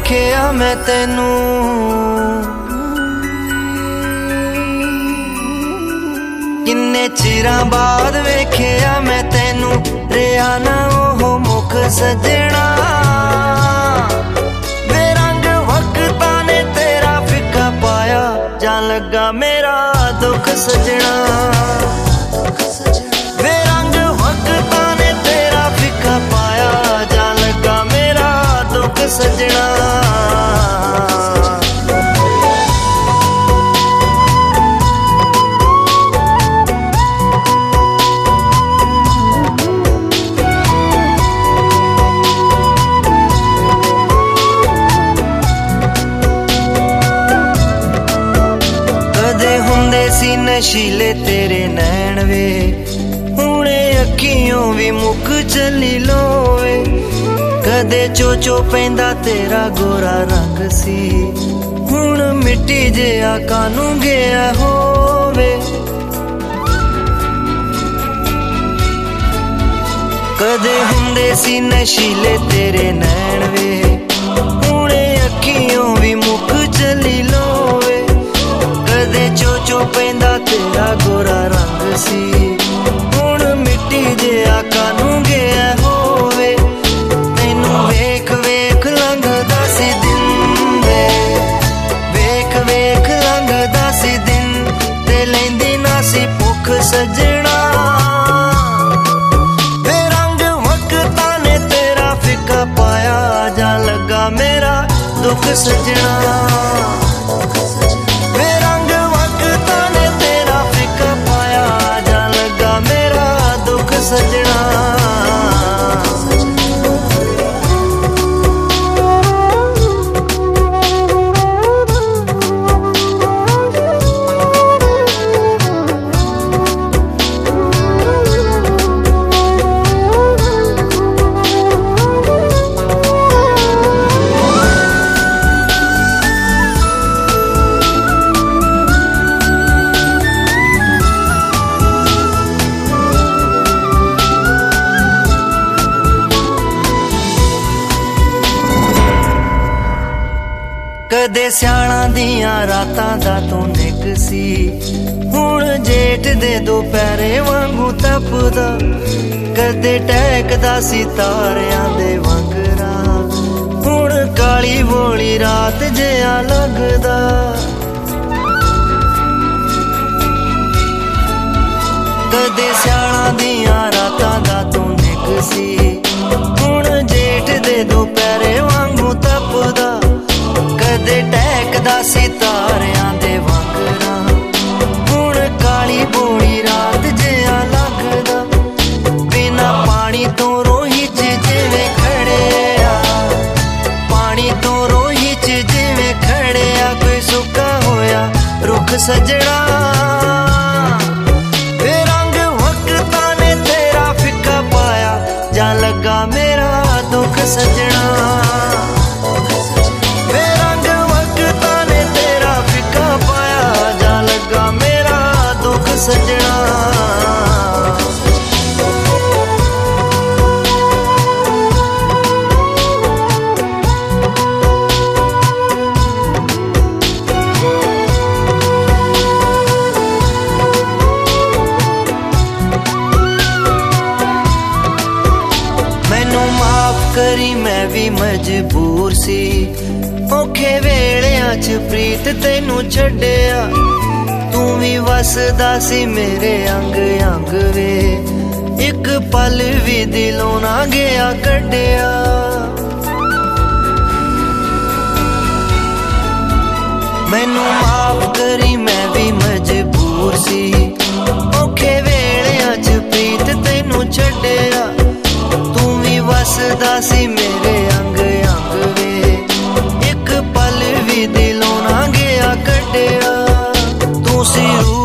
वेखिया मैं तेनू, किन्ने चिरां बाद वेखिया मैं तेनू, रिहा ना ओह मुख सजना। बेरंग वक्तां ने तेरा फिक्का पाया, जां लगा मेरा दुख सजना। बेरंग वक्तां ने तेरा फिक्का पाया, जां लगा मेरा दुख सजना। सी नशीले तेरे नैन वे, हुणे अखियों भी मुक चली लोवे। कदे चोचो पैंदा तेरा गोरा रंग सी, हुण मिट्टी जिहा कानू गया होवे। कदे हुंदे सी नशीले तेरे नैन वे, हुणे अखियों भी मुक चली लोवे। कदे चोचो पैंदा तेरा गोरा रंग सी, हुण मिट्टी जिहा कानू गया होवे। तैनू वेख वेख लंघदा सी दिन वे, वेख वेख लंघदा सी दिन, ते लैंदी ना सी भुख सजना। बेरंग वक्तां ने तेरा फिक्का पाया, जां लगा मेरा दुख सजना। सजना कदे सियाणा दियां रातां दा तू निक सी, हुण जेठ दे दोपहरे वांगू तपदा। कदे टहकदा सी तारियां दे वांगरा, हुण काली बोली रात जिहा लगदा। कदे सियाणा दियां रातां दा तू निक सी, हुण जेठ दे दोपहरे वांगू तपदा। कदे टहकदा सी तारियां दे वांगरा, हुण काली बोली रात जिहा लगदा। बिना पानी तो रोही च जिवें खड़िया, पानी तो रोही च जिवें खड़िया, कोई सुक्का होया रुख सजना। बेरंग वक्तां ने तेरा फिक्का पाया, जां लगा मेरा दुख सजना। सजना मैनू माफ करी, मैं भी मजबूर सी। औखे वेलियां च प्रीत तैनू छड्डिया, तू भी वसदा सी मेरे अंग अंग वे। एक पल भी दिलों ना गया कड्डिया। मैनू माफ करी, मैं भी मजबूर सी। औखे वेलियां च प्रीत तैनू छड्डिया, तू भी वसदा सी मेरे अंग अंग वे। एक पल भी दिलों ना गया कड्डिया। तू सी